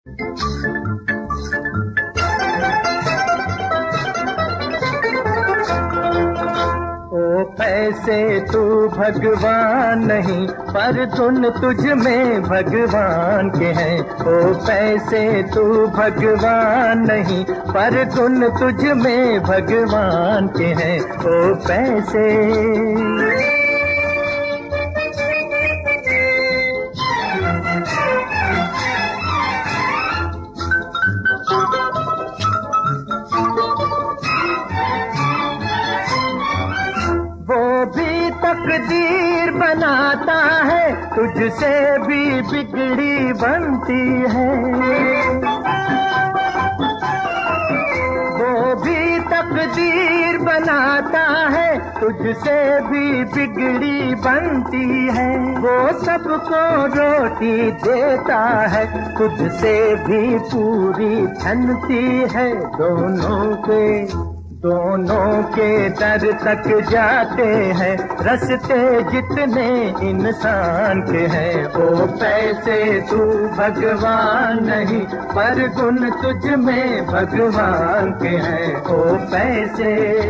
ओ पैसे तू भगवान नहीं, पर गुण तुझ में भगवान के हैं। ओ पैसे तू भगवान नहीं, पर गुण तुझ में भगवान के हैं। ओ पैसे तकदीर बनाता है, तुझसे भी बिगड़ी बनती है। वो भी तकदीर बनाता है, तुझसे भी बिगड़ी बनती है। वो सबको रोटी देता है, तुझसे भी पूरी छनती है। दोनों के दर तक जाते हैं रस्ते जितने इंसान के हैं। ओ पैसे तू भगवान नहीं, पर गुण तुझ में भगवान के हैं। ओ पैसे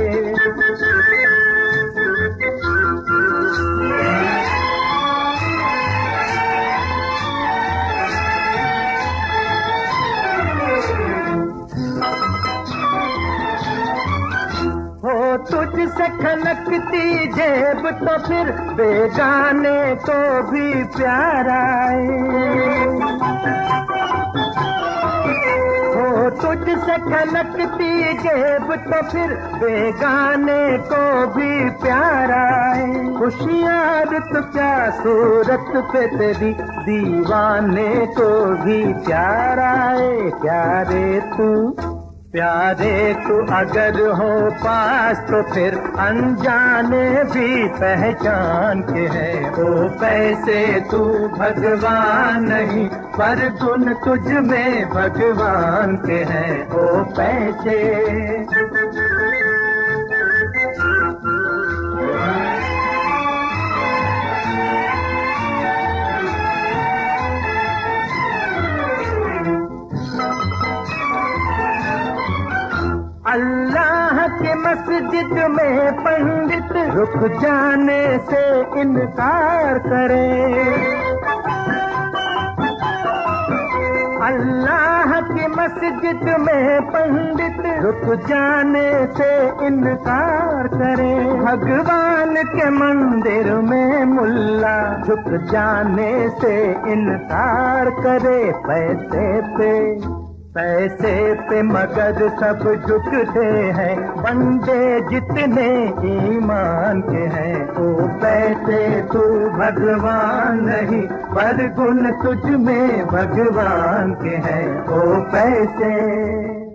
तुझसे खनकती जेब तो फिर बेगाने को भी प्यार आए। हो तुझसे खनकती जेब तो फिर बेगाने को भी प्यार आए। होशियार तो क्या सूरत पे तेरी, दीवाने को भी प्यार आए। प्यारे तू अगर हो पास तो फिर अनजाने भी पहचान के हैं। ओ पैसे तू भगवान नहीं, पर गुण तुझ में भगवान के हैं। ओ पैसे अल्लाह के मस्जिद में पंडित रुक जाने से इनकार करे। अल्लाह की मस्जिद में पंडित रुक जाने से इनकार करे। भगवान के मंदिर में मुल्ला झुक जाने से इनकार करे। पैसे पे मगर सब झुकते हैं, बंदे जितने ईमान के हैं। ओ पैसे तू भगवान नहीं, पर गुण तुझ में भगवान के हैं। ओ पैसे